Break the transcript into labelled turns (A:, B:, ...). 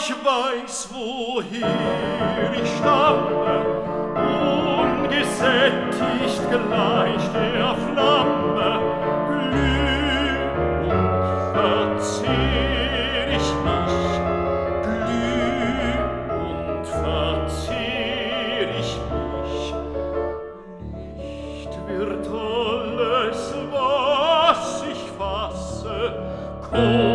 A: ich weiß, woher ich stamme, ungesättigt gleich der Flamme, glüh und verzehr ich mich, glüh und verzehr ich mich. Nicht wird alles, was ich fasse,